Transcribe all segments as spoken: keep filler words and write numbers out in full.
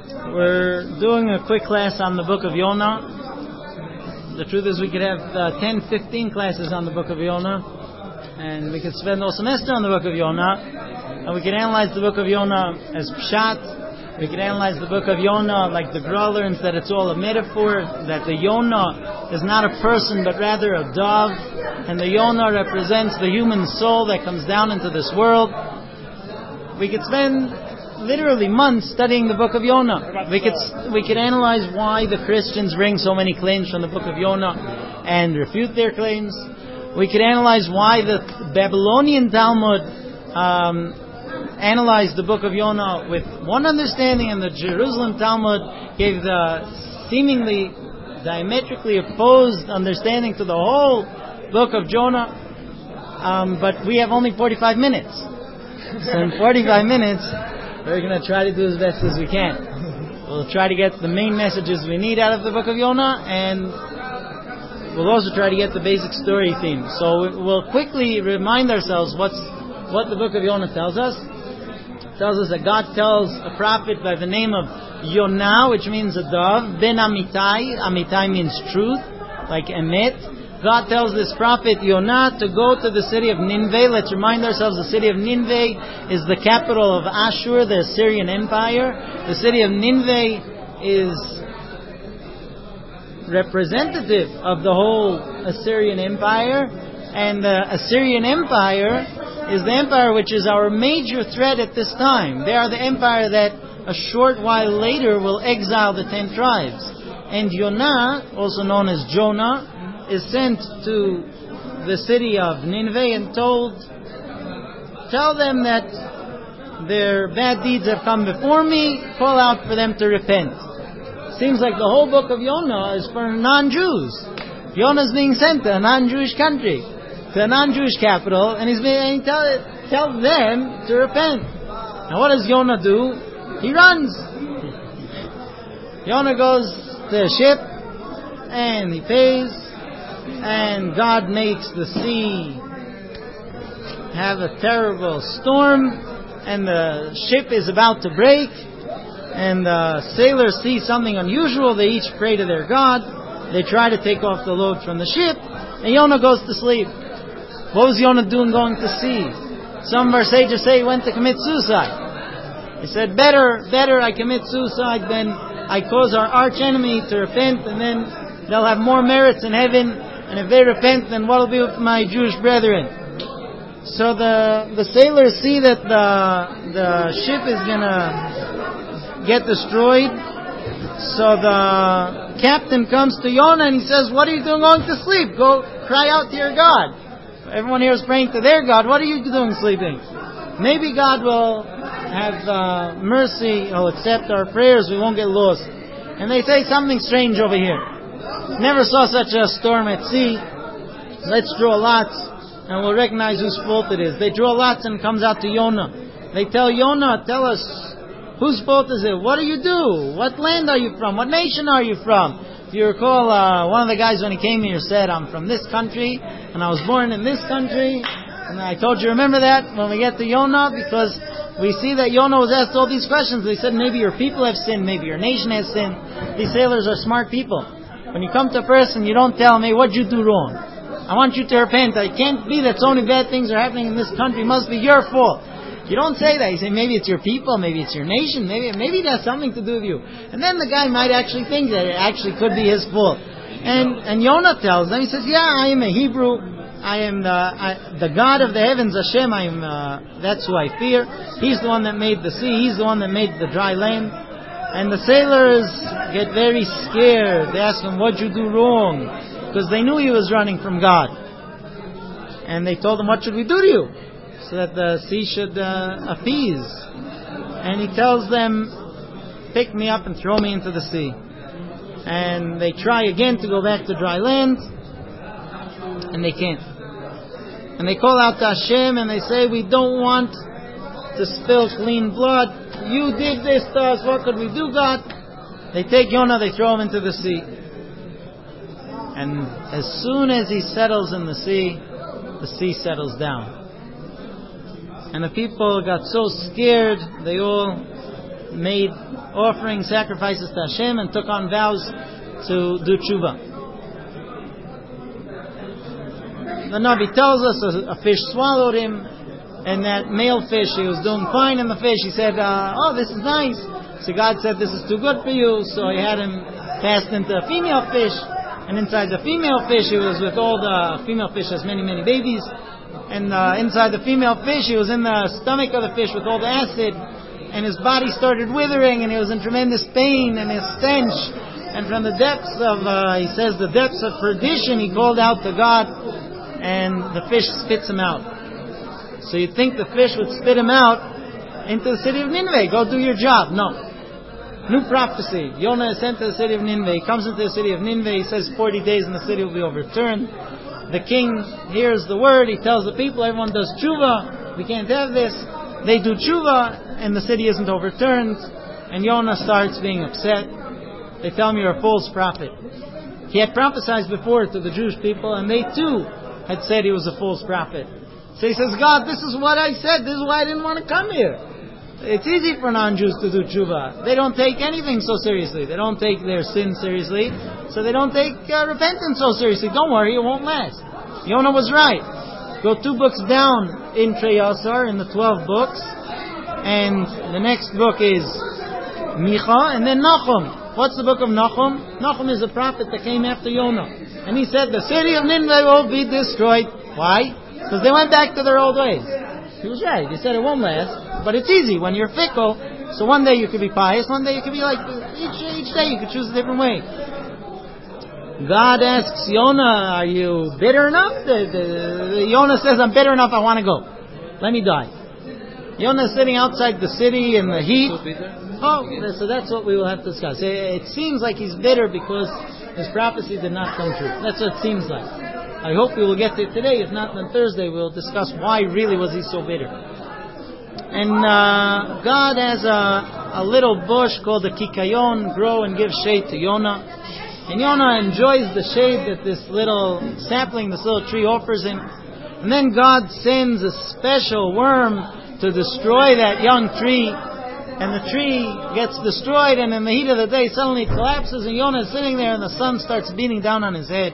We're doing a quick class on the book of Yonah. The truth is we could have uh, ten, fifteen classes on the book of Yonah, and we could spend all semester on the book of Yonah, and we could analyze the book of Yonah as pshat. We could analyze the book of Yonah like the Gra learns that it's all a metaphor, that the Yonah is not a person but rather a dove, and the Yonah represents the human soul that comes down into this world. We could spend literally months studying the book of Yonah. We could we could analyze why the Christians bring so many claims from the book of Yonah and refute their claims. We could analyze why the Babylonian Talmud um, analyzed the book of Yonah with one understanding, and the Jerusalem Talmud gave the seemingly diametrically opposed understanding to the whole book of Jonah. Um, but we have only forty-five minutes. So in forty-five minutes, we're going to try to do as best as we can. We'll try to get the main messages we need out of the book of Yonah, and we'll also try to get the basic story theme. So we'll quickly remind ourselves what's what the book of Yonah tells us. It tells us that God tells a prophet by the name of Yonah, which means a dove, Ben Amitai. Amitai means truth, like Emet. God tells this prophet Yonah to go to the city of Nineveh. Let's remind ourselves the city of Nineveh is the capital of Ashur, the Assyrian Empire. The city of Nineveh is representative of the whole Assyrian Empire. And the Assyrian Empire is the empire which is our major threat at this time. They are the empire that a short while later will exile the ten tribes. And Yonah, also known as Jonah, is sent to the city of Nineveh and told, tell them that their bad deeds have come before me, call out for them to repent. Seems like the whole book of Yonah is for non-Jews. Yonah is being sent to a non-Jewish country, to a non-Jewish capital, and he's being tell, tell them to repent. Now what does Yonah do? He runs. Yonah goes to a ship, and he pays, and God makes the sea have a terrible storm, and the ship is about to break, and the sailors see something unusual. They each pray to their God. They try to take off the load from the ship, and Yonah goes to sleep. What was Yonah doing going to sea? Some of our sages say he went to commit suicide. He said, better, better I commit suicide than I cause our arch enemy to repent, and then they'll have more merits in heaven. And if they repent, then what will be with my Jewish brethren? So the the sailors see that the the ship is going to get destroyed. So the captain comes to Yonah and he says, what are you doing going to sleep? Go cry out to your God. Everyone here is praying to their God. What are you doing sleeping? Maybe God will have uh, mercy. He'll accept our prayers. We won't get lost. And they say something strange over here. Never saw such a storm at sea. Let's draw lots and we'll recognize whose fault it is. They draw lots and it comes out to Yonah. They tell Yonah, tell us, whose fault is it? What do you do? What land are you from? What nation are you from? If you recall, uh, one of the guys when he came here said, I'm from this country and I was born in this country. And I told you, remember that when we get to Yonah, because we see that Yonah was asked all these questions. They said, maybe your people have sinned, maybe your nation has sinned. These sailors are smart people. When you come to a person, you don't tell them, hey, what'd you do wrong? I want you to repent. It can't be that so many bad things are happening in this country. It must be your fault. You don't say that. You say, maybe it's your people, maybe it's your nation, maybe maybe it has something to do with you. And then the guy might actually think that it actually could be his fault. And and Yonah tells them, he says, yeah, I am a Hebrew. I am the I, the God of the heavens, Hashem. I am. Uh, that's who I fear. He's the one that made the sea. He's the one that made the dry land. And the sailors get very scared. They ask him, what'd you do wrong? Because they knew he was running from God. And they told him, what should we do to you? So that the sea should uh, appease. And he tells them, pick me up and throw me into the sea. And they try again to go back to dry land. And they can't. And they call out to Hashem and they say, we don't want to spill clean blood. You did this to us. What could we do, God? They take Yonah, they throw him into the sea. And as soon as he settles in the sea, the sea settles down. And the people got so scared, they all made offering sacrifices to Hashem and took on vows to do tshuva. The Navi tells us a, a fish swallowed him, and that male fish, he was doing fine in the fish. He said, uh, oh, this is nice. So God said, this is too good for you. So he had him passed into a female fish, and inside the female fish, he was with all the female fish has many, many babies. And uh, inside the female fish, he was in the stomach of the fish with all the acid, and his body started withering, and he was in tremendous pain, and his stench. And from the depths of, uh, he says, the depths of perdition, he called out to God, and the fish spits him out. So you'd think the fish would spit him out into the city of Nineveh. Go do your job. No. New prophecy. Yonah is sent to the city of Nineveh. He comes into the city of Nineveh. He says forty days and the city will be overturned. The king hears the word. He tells the people, everyone does tshuva. We can't have this. They do tshuva, and the city isn't overturned. And Yonah starts being upset. They tell him, you're a false prophet. He had prophesied before to the Jewish people, and they too had said he was a false prophet. So he says, God, this is what I said. This is why I didn't want to come here. It's easy for non-Jews to do tshuva. They don't take anything so seriously. They don't take their sin seriously. So they don't take uh, repentance so seriously. Don't worry, it won't last. Yonah was right. Go two books down in Trei Yasar, in the twelve books. And the next book is Micha, and then Nahum. What's the book of Nahum? Nahum is a prophet that came after Yonah. And he said, the city of Nineveh will be destroyed. Why? Because they went back to their old ways. He was right. He said it won't last. But it's easy when you're fickle. So one day you could be pious. One day you could be like, each, each day you could choose a different way. God asks Yonah, are you bitter enough? The, the, the, Yonah says, I'm bitter enough. I want to go. Let me die. Yonah is sitting outside the city in the heat. Oh, so that's what we will have to discuss. It seems like he's bitter because his prophecy did not come true. That's what it seems like. I hope we will get to it today. If not, then Thursday we'll discuss why really was he so bitter. And uh, God has a, a little bush called the kikayon grow and give shade to Yonah. And Yonah enjoys the shade that this little sapling, this little tree offers him. And then God sends a special worm to destroy that young tree. And the tree gets destroyed, and in the heat of the day suddenly it collapses, and Yonah is sitting there and the sun starts beating down on his head.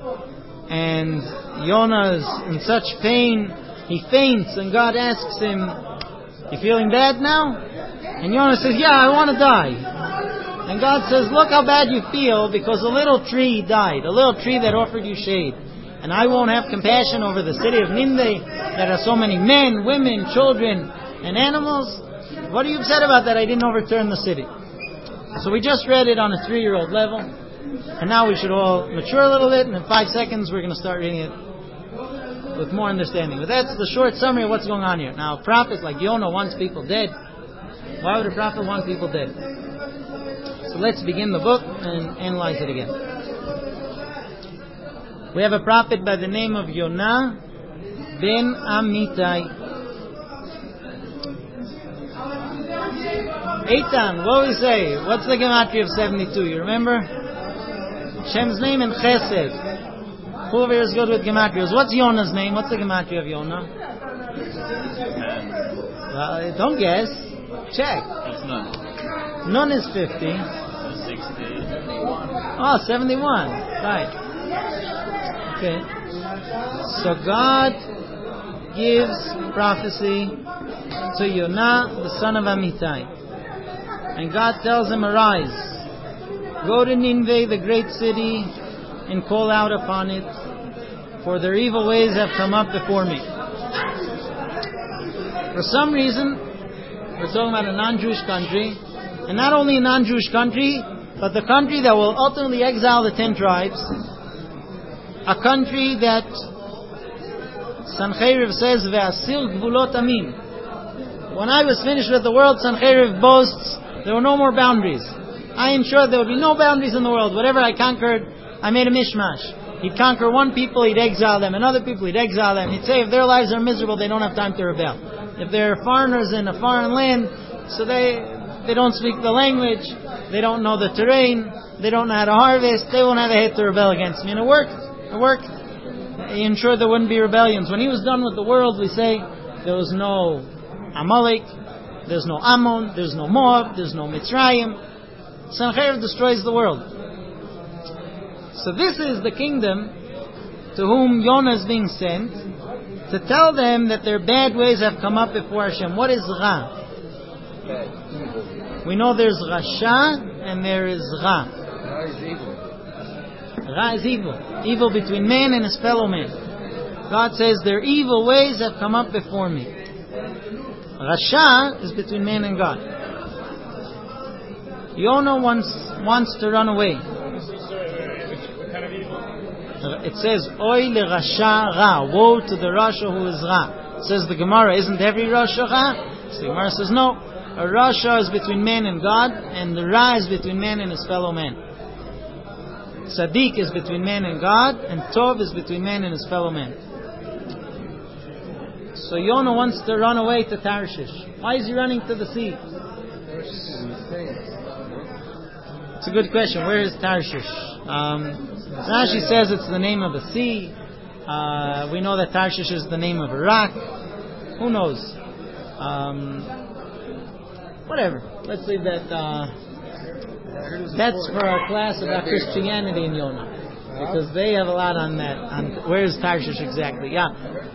And Yonah is in such pain, he faints, and God asks him, you feeling bad now? And Yonah says, yeah, I want to die. And God says, look how bad you feel, because a little tree died, a little tree that offered you shade. And I won't have compassion over the city of Nineveh that has so many men, women, children, and animals. What are you upset about that I didn't overturn the city? So we just read it on a three-year-old level. And now we should all mature a little bit, and in five seconds we're going to start reading it with more understanding. But that's the short summary of what's going on here. Now, a prophet like Yonah wants people dead. Why would a prophet want people dead? So let's begin the book and analyze it again. We have a prophet by the name of Yonah ben Amittai. Eitan, what do we say? What's the gematria of seventy-two? You remember? Shem's name and Chesed. Whoever is good with gematrias. What's Yonah's name? What's the gematria of Yonah? Well, don't guess. Check. It's none. None is fifty. sixty. Oh, seventy-one. Right. Okay. So God gives prophecy to Yonah, the son of Amittai. And God tells him, arise, go to Nineveh, the great city, and call out upon it, for their evil ways have come up before me. For some reason, we're talking about a non-Jewish country, and not only a non-Jewish country, but the country that will ultimately exile the ten tribes, a country that Sancheriv says, Ve'asir gvulot amin. When I was finished with the world, Sancheriv boasts, there were no more boundaries. I ensured there would be no boundaries in the world. Whatever I conquered, I made a mishmash. He'd conquer one people, he'd exile them, and other people, he'd exile them. He'd say if their lives are miserable, they don't have time to rebel. If they're foreigners in a foreign land, so they they don't speak the language, they don't know the terrain, they don't know how to harvest, they won't have a hit to rebel against me. And it worked. It worked. He ensured there wouldn't be rebellions. When he was done with the world, we say there was no Amalek, There's no Ammon, there's no Moab, there's no Mitzrayim. Sancheir destroys the world. So this is the kingdom to whom Yonah is being sent, to tell them that their bad ways have come up before Hashem. What is Ra? We know there's Rasha and there is Ra. Ra is evil. Ra is evil. Evil between man and his fellow man. God says their evil ways have come up before me. Rasha is between man and God. Yonah wants, wants to run away. It says, Oy le Rasha Ra. Woe to the Rasha who is Ra. It says the Gemara, isn't every Rasha Ra? So the Gemara says, no. A Rasha is between man and God, and the Ra is between man and his fellow man. Sadiq is between man and God, and Tov is between man and his fellow man. So Yonah wants to run away to Tarshish. Why is he running to the sea? It's a good question. Where is Tarshish? Um, Rashi says it's the name of a sea. Uh, we know that Tarshish is the name of Iraq. Who knows? Um, whatever. Let's leave that. Uh, that's for our class about Christianity in Yonah, because they have a lot on that. On where is Tarshish exactly? Yeah.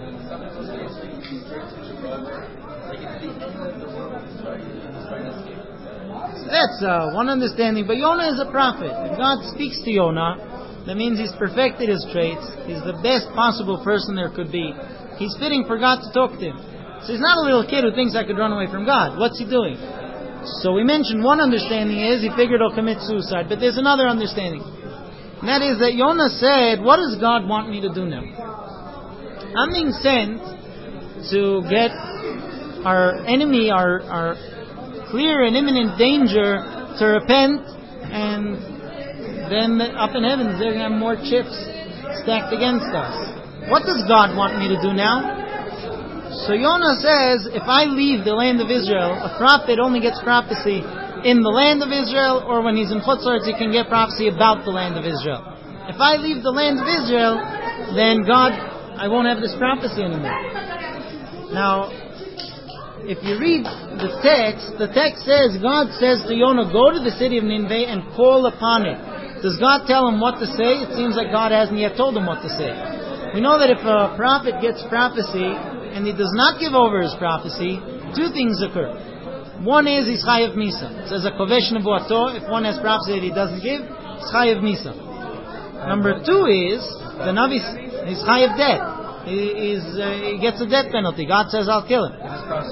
That's uh, one understanding. But Yonah is a prophet. If God speaks to Yonah, that means he's perfected his traits. He's the best possible person there could be. He's fitting for God to talk to him. So he's not a little kid who thinks I could run away from God. What's he doing? So we mentioned one understanding is he figured he'll commit suicide. But there's another understanding. And that is that Yonah said, what does God want me to do now? I'm being sent to get our enemy, our, our clear and imminent danger to repent, and then up in heavens they're going to have more chips stacked against us. What does God want me to do now? So Yonah says, if I leave the land of Israel, a prophet only gets prophecy in the land of Israel, or when he's in Chutz La'aretz he can get prophecy about the land of Israel. If I leave the land of Israel, then God, I won't have this prophecy anymore. Now, if you read the text, the text says, God says to Yonah, go to the city of Nineveh and call upon it. Does God tell him what to say? It seems like God hasn't yet told him what to say. We know that if a prophet gets prophecy and he does not give over his prophecy, two things occur. One is he's chayav misa. It says a kovesh nevuato. If one has prophecy that he doesn't give, he's chayav misa. Number two is the navi is chayav death. He, is, uh, he gets a death penalty. God says, I'll kill him.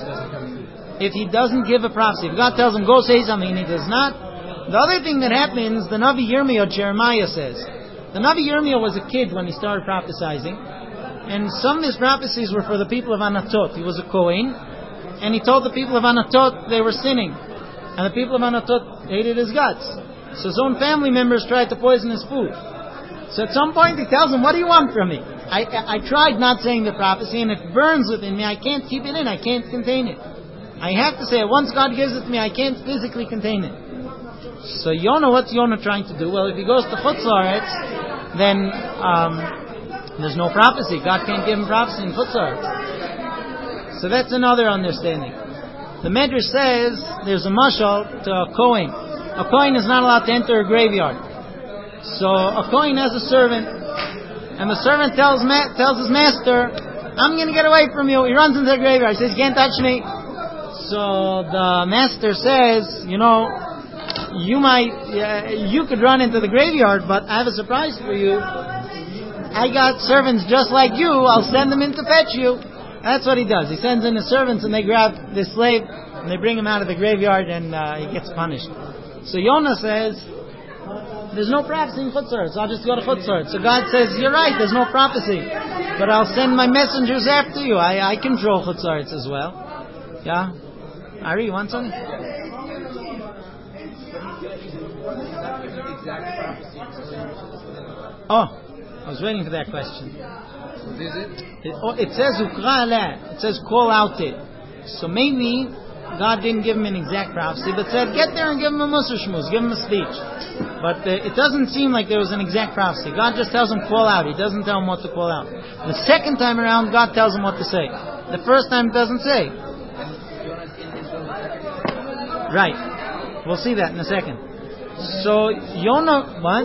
If he doesn't give a prophecy, if God tells him go say something and he does not. The other thing that happens, the Navi Yirmiyah, Jeremiah says, the Navi Yirmiyah was a kid when he started prophesying, and some of his prophecies were for the people of Anatot. He was a Kohen, and he told the people of Anatot they were sinning, and the people of Anatot hated his guts. So his own family members tried to poison his food. So at some point he tells them, what do you want from me? I, I, I tried not saying the prophecy, and it burns within me. I can't keep it in. I can't contain it. I have to say it. Once God gives it to me, I can't physically contain it. So Yonah, what's Yonah trying to do? Well, if he goes to Chutz La'aretz, then um, there's no prophecy. God can't give him prophecy in Chutz La'aretz. So that's another understanding. The Medrash says there's a mashal to a Kohen. A Kohen is not allowed to enter a graveyard. So a Kohen has a servant, and the servant tells ma- tells his master, I'm going to get away from you. He runs into the graveyard. He says, you can't touch me. So the master says, you know, you might, uh, you could run into the graveyard, but I have a surprise for you. I got servants just like you. I'll send them in to fetch you. That's what he does. He sends in his servants, and they grab the slave, and they bring him out of the graveyard, and uh, he gets punished. So Yonah says, there's no prophecy in Chutz La'aretz, so I'll just go to Chutz La'aretz. So God says, you're right, there's no prophecy, but I'll send my messengers after you. I, I control Chutz La'aretz as well. Yeah? Ari, you want something? Oh, I was waiting for that question. What is it? It, oh, it says ukra aleh. It says call out it. So maybe God didn't give him an exact prophecy, but said get there and give him a musar shmuz, give him a speech. But uh, it doesn't seem like there was an exact prophecy. God just tells him call out. He doesn't tell him what to call out. The second time around, God tells him what to say. The first time, it doesn't say. Right. We'll see that in a second. So Yonah, what?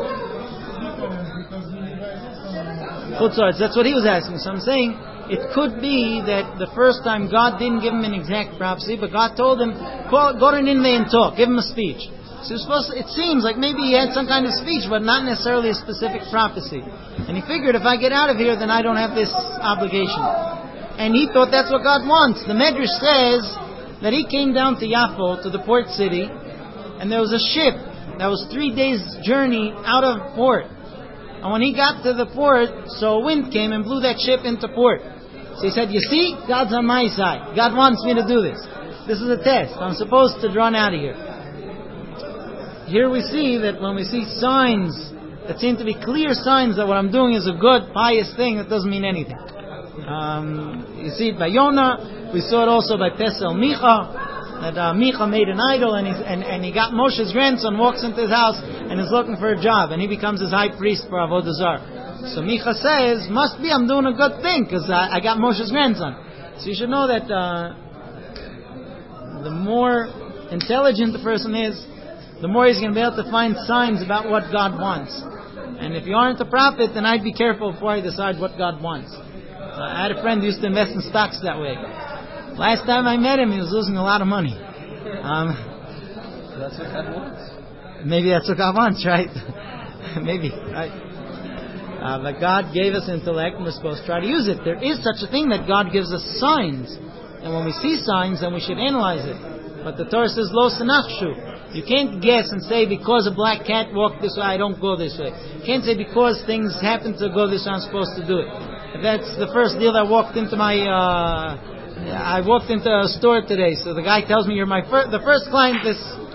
Chutzarts. That's what he was asking. So I'm saying it could be that the first time God didn't give him an exact prophecy, but God told him, go, go to Nineveh and talk, give him a speech. So he was supposed to, it seems like maybe he had some kind of speech, but not necessarily a specific prophecy. And he figured, if I get out of here, then I don't have this obligation. And he thought that's what God wants. The Medrash says that he came down to Yaffo, to the port city, and there was a ship that was three days' journey out of port. And when he got to the port, so a wind came and blew that ship into port. So he said, you see, God's on my side. God wants me to do this. This is a test. I'm supposed to run out of here. Here we see that when we see signs that seem to be clear signs that what I'm doing is a good, pious thing, that doesn't mean anything. Um, you see it by Yonah. We saw it also by Pesel Micha. That uh, Micha made an idol, and, and, and he got Moshe's grandson, walks into his house and is looking for a job, and he becomes his high priest for Avodah Zarah. So Micha says, must be I'm doing a good thing because I, I got Moshe's grandson. So you should know that uh, the more intelligent the person is, the more he's going to be able to find signs about what God wants. And if you aren't a prophet, then I'd be careful before I decide what God wants. Uh, I had a friend who used to invest in stocks that way. Last time I met him, he was losing a lot of money. Um, That's what God wants. maybe that's what God wants, right? Maybe, right? Uh, but God gave us intellect, and we're supposed to try to use it. There is such a thing that God gives us signs, and when we see signs, then we should analyze it. But the Torah says, "Lo senachshu." You can't guess and say because a black cat walked this way, I don't go this way. You can't say because things happen to go this way, I'm supposed to do it. If that's the first deal that walked into my. Uh, I walked into a store today, so the guy tells me, you're my fir- the first client this